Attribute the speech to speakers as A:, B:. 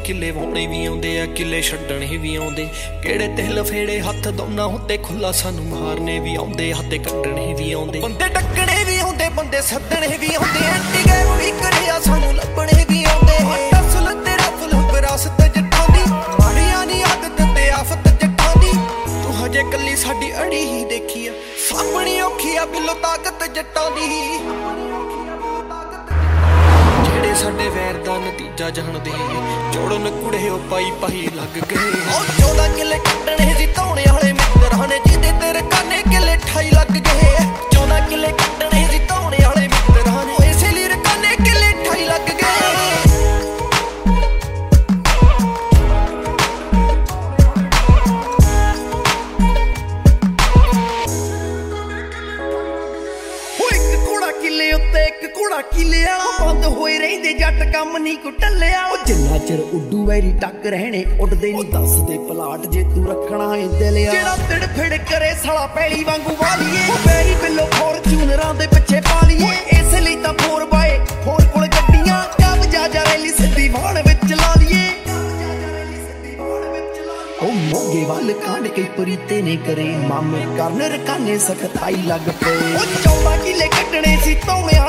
A: किले वाउणे भी आउंदे आ किले छड्डणे भी आउंदे किहड़े ते लफेड़े हत्थ दोना हुंदे खुला सानू मारने भी आउंदे हत्थे कड्डणे भी आउंदे बंदे डकणे भी आउंदे बंदे सद्दणे भी आउंदे एंटी गैम भी करिया सानू लभणे भी आउंदे असल तेरा फुल विरासत जट्टां दी माड़ियां नी आदत ते आफत जट्टां दी तू हजे कल्ली साडी अड़ी ही देखी आ सामणी औखी आ बिलो ताकत जट्टां दी ਜਿਹੜੇ ਸਾਡੇ ਵੈਰ ਦਾ ਨਤੀਜਾ ਜਾਣਦੇ ਜੋੜਨ ਕੁੜੇ ਉਹ ਪਾਈ ਪਾਈ ਲੱਗ ਗਏ ਉਹ 14 ਕਿੱਲੇ ਕੱਟਣੇ ਸੀ ਧੌਣੇ ਵਾਲੇ ਮਿੱਤਰਾਂ ਨੇ ਜਿਹਦੇ ਤੇਰੇ ਕਾਨੇ ਕਿੱਲੇ 28 ਲੱਗ ਗਏ 14 ਕਿੱਲੇ ਕੱਟਣੇ ਸੀ ਧੌਣੇ ਵਾਲੇ ਮਿੱਤਰਾਂ ਨੇ ਇਸੇ ਲਈ ਰਕਾਨੇ ਕਿੱਲੇ 28 ਲੱਗ ਗਏ किले उत्ते एक घोड़ा किले वाला बंद होए रहिंदे जट कम नहीं को टल्ले वाला जिन्ना चिर उड्डू वैरी टक रहने उड़दे नहीं दस दे पलाट जे तू रखना है दिल जेड़ा तिड़ फिड़ करे साला पैली वांगू वालीए वैरी बिलो फॉर्च्यूनरां दे पिछे पालीए इस लई तां 4x4 कोल गड्डियां कब जा रैली सिद्धी वाण विच ला लीए ओ मोगे वाल कांड के परीते ने करे मामे करन रकाने सखताई लग पे ओ 14 किले कटने सी तौणे